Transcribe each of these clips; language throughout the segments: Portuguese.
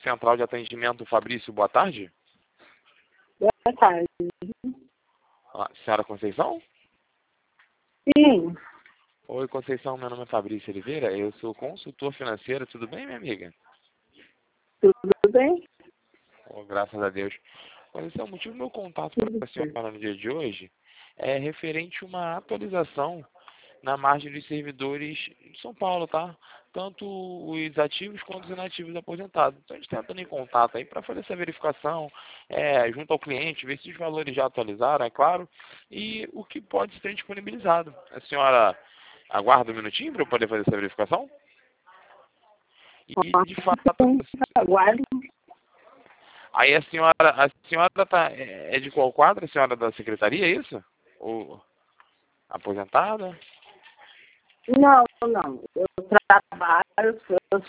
Central de Atendimento Fabrício, boa tarde. Boa tarde. Senhora Conceição? Sim. Oi, Conceição, meu nome é Fabrício Oliveira, eu sou consultor financeiro, tudo bem, minha amiga? Tudo bem? Oh, graças a Deus. Conceição, o motivo do meu contato para a senhora no dia de hoje é referente a uma atualização na margem dos servidores de São Paulo, tá? Tanto os ativos quanto os inativos aposentados. Então a gente está entrando em contato aí para fazer essa verificação junto ao cliente, ver se os valores já atualizaram, é claro, e o que pode ser disponibilizado. A senhora aguarda um minutinho para eu poder fazer essa verificação? E de fato, Aguardo. aí a senhora tá, é de qual quadro? A senhora da secretaria, é isso? Ou aposentada? Não. Eu trabalho,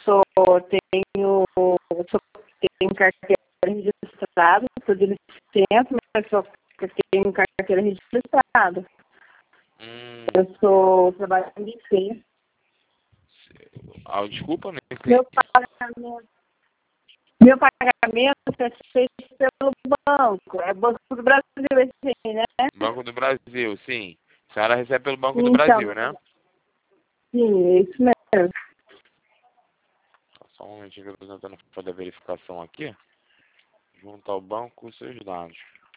tenho carteira registrada, estou de licença, mas só tenho carteira registrada. Eu trabalho em licença. Desculpa, não entendi. Meu pagamento é feito pelo banco. É Banco do Brasil, esse, né? Banco do Brasil, sim. A senhora recebe pelo Banco do Brasil, né? Sim, é isso mesmo. Só um momentinho que eu estou tentando fazer a verificação aqui. Junto ao banco, os seus dados.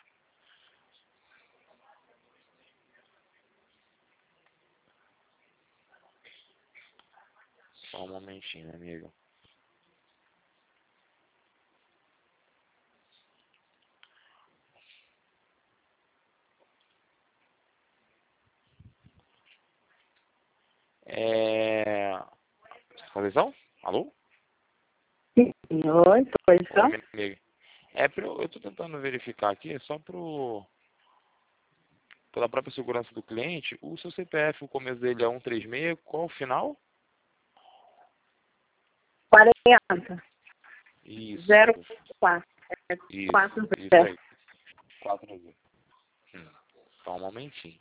Só um momentinho, amigo. Conceição? Alô? Sim, oi, pois Oi, minha amiga. Eu estou tentando verificar aqui, só pela própria segurança do cliente, o seu CPF, o começo dele é 136, qual o final? 40. Isso. 04. Isso, 40. isso aí. 40. Só um momentinho.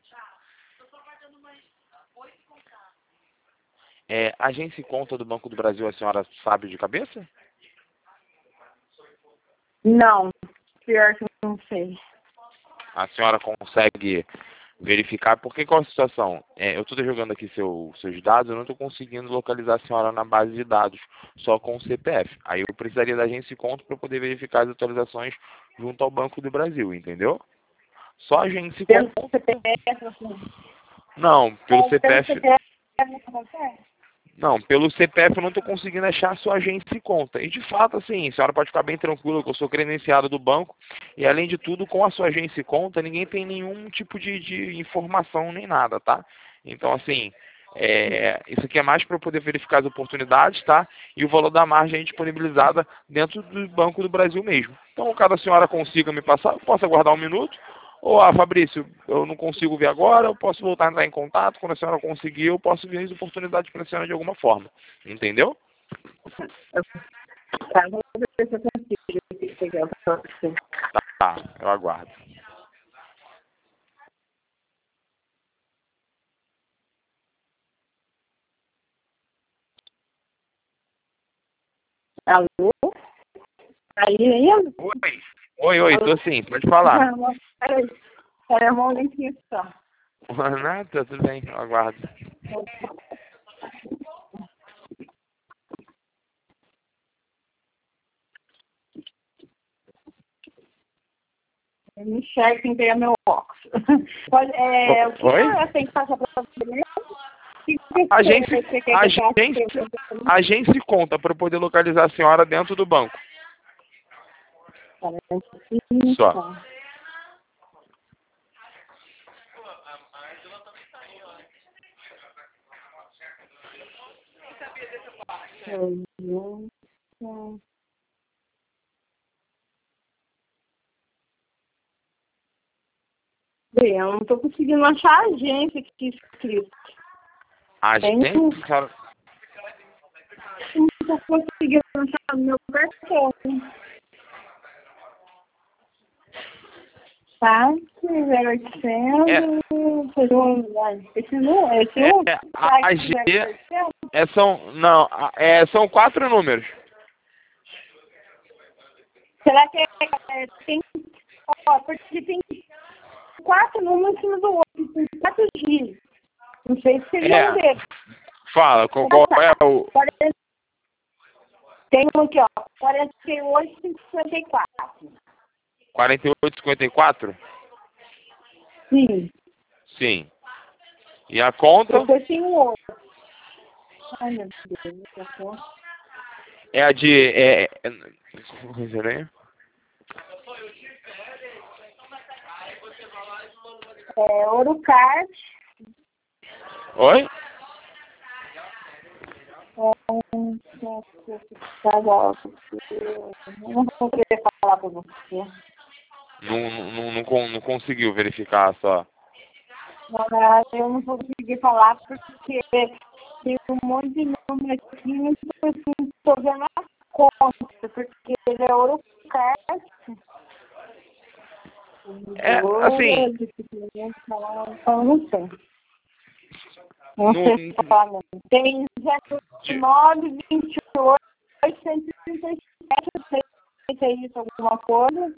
Agência e conta do Banco do Brasil, a senhora sabe de cabeça? Não, pior que eu não sei. A senhora consegue verificar, porque qual a situação? Eu estou jogando aqui seus dados, eu não estou conseguindo localizar a senhora na base de dados, só com o CPF. Aí eu precisaria da agência e conta para poder verificar as atualizações junto ao Banco do Brasil, entendeu? Só a agência e conta. Pelo CPF, assim. Não, pelo CPF... não consegue? Não, pelo CPF eu não estou conseguindo achar a sua agência e conta. E de fato, assim, a senhora pode ficar bem tranquila que eu sou credenciado do banco e, além de tudo, com a sua agência e conta, ninguém tem nenhum tipo de informação nem nada, tá? Então, assim, isso aqui é mais para eu poder verificar as oportunidades, tá? E o valor da margem é disponibilizada dentro do Banco do Brasil mesmo. Então, caso a senhora consiga me passar, eu posso aguardar um minuto. Ou, Fabrício, eu não consigo ver agora, eu posso voltar a entrar em contato, quando a senhora conseguir, eu posso ver as oportunidades para a senhora de alguma forma. Entendeu? Tá, vamos ver se eu consigo pegar pra você. Tá, eu aguardo. Alô? Aí ainda? Oi, tô sim, pode falar. Peraí, um momentinho só. Nada, tudo bem, eu aguardo. Eu não enxergo sem pegar meu óculos. Pode, o que Oi? eu tenho que passar para você mesmo? Agência e conta para poder localizar a senhora dentro do banco. Só. Bem, eu não estou conseguindo achar a agência aqui escrito. Agência? Não estou conseguindo achar o meu cartão. Tá? 0800. São 4 números. Será que tem... Ó, porque tem 4 números em cima do outro, tem 4 giros. Não sei se seria um deles. Fala, qual é o... Tem um aqui, ó, 48,54. 48,54? Sim. Sim. E a conta? Depois tem um outro. Ai, meu Deus, essa conta. É a de... Ourocard. Oi? Não vou querer falar pra você. Não conseguiu verificar só. Não, eu não vou conseguir falar porque tem um monte de número aqui, não estou vendo a conta, porque ele é Ourocard. Assim... Não sei. Não sei falar mesmo. Tem 09, 28, 137, não sei isso, alguma coisa.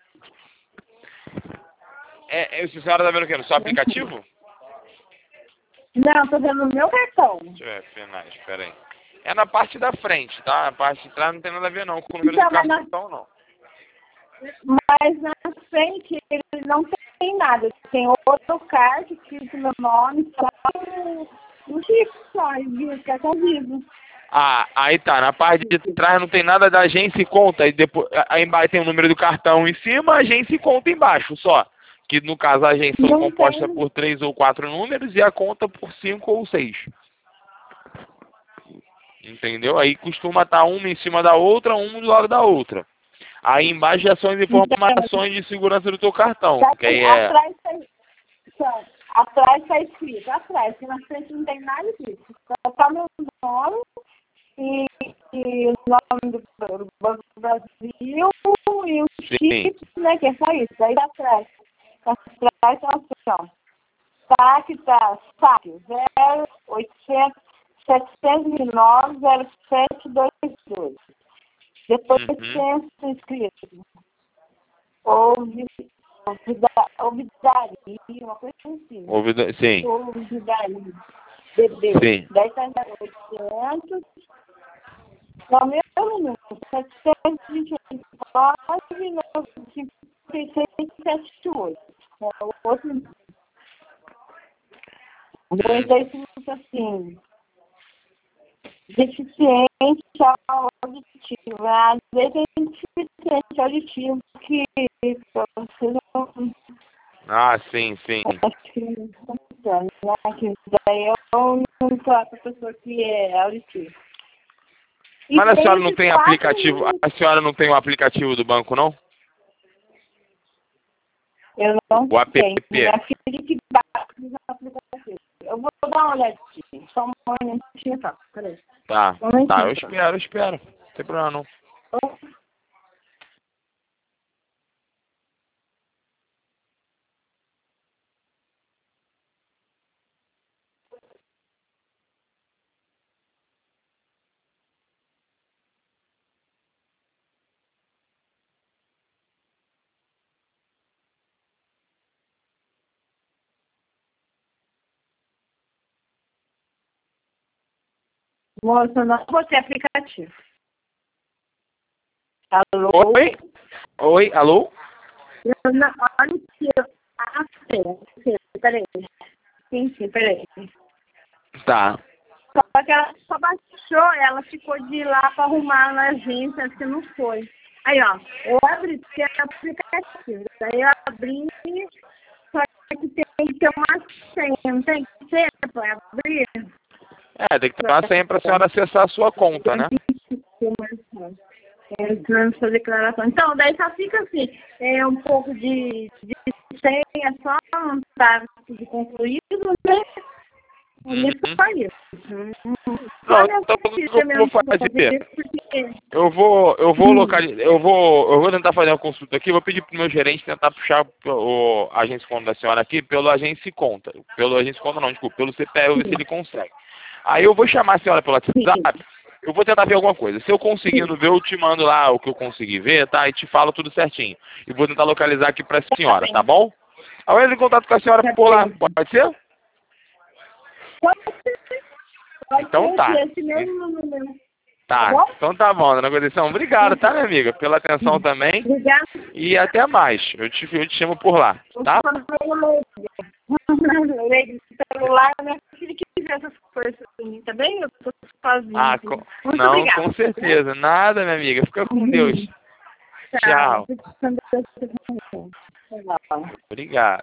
A senhora tá vendo o quê? No seu aplicativo? Não, tô vendo no meu cartão. Deixa eu ver, finais, espera aí. É na parte da frente, tá? A parte de trás não tem nada a ver não com o número Então, do cartão, não. Mas na frente ele não tem nada. Tem outro card escrito meu nome, só um chip só, e cartão vivo. Ah, aí tá. Na parte de trás não tem nada da agência e conta. E depois, aí embaixo tem o número do cartão em cima, agência e conta embaixo só. Que no caso a agência são composta por 3 ou 4 números e a conta por 5 ou 6. Entendeu? Aí costuma estar uma em cima da outra, uma do lado da outra. Aí embaixo já são as informações de segurança do teu cartão. Que aí é... Atrás tá escrito, atrás, que na frente não tem nada disso. Só tá meu nome e o nome do Banco do Brasil e o chip, né, que é só isso. Aí atrás tá assim, ó. SAC, SAC, 0800 709 0722. Depois tem escrito. Ouvidaria, uma coisa assim. Sim. Ouvidaria. Bebê. Sim. 10.800. Não, meu número. 728. 5678. É o outro. Depois daí fica assim. Deficiente auditivo. Às vezes tem deficiente auditivo que você não... Ah, sim. Acho que não funciona, né? Que daí eu não sou essa pessoa que é auditiva. Mas a senhora não tem aplicativo? A senhora não tem o aplicativo do banco, não? Eu não o app. Minha filha que baixa os aplicativos. Eu vou dar uma olhadinha. Só um momentinho, tá? Peraí. Tá, eu espero. Não tem problema não. Moça, eu não vou ter aplicativo. Alô? Oi, alô? Eu não, olha que eu... Ah, peraí. Sim, peraí. Tá. Só que ela só baixou, ela ficou de ir lá para arrumar na agência, acho que não foi. Aí, ó, eu abri, tem aplicativo. Daí eu abri, só que tem que ter uma senha, não tem senha para abrir? Tem que ter uma senha para a senhora acessar a sua conta, né? Entrando sua declaração. Então, daí só fica assim, um pouco de senha, só não tá tudo concluído, né? Só isso. Não, então o que eu vou fazer? Eu vou tentar fazer uma consulta aqui, vou pedir pro meu gerente tentar puxar a agência conta da senhora aqui pelo agência conta. Pelo agência conta não, desculpa, pelo CPF, ver se ele consegue. Aí eu vou chamar a senhora pelo WhatsApp Eu vou tentar ver alguma coisa. Se eu conseguindo ver, eu te mando lá o que eu consegui ver, tá? E te falo tudo certinho. E vou tentar localizar aqui pra senhora, tá bom? Aí eu entro em contato com a senhora por lá. Pode ser? Então tá. Tá, então tá bom, dona Conceição. Obrigado, tá, minha amiga? Pela atenção também. Obrigada. E até mais. Eu te chamo por lá, tá? Celular, né? Se ele quiser essas coisas assim, tá bem? Eu tô sozinha. Ah, não, obrigada. com certeza. Nada, minha amiga. Fica com Deus. Tchau. Tchau. Obrigado.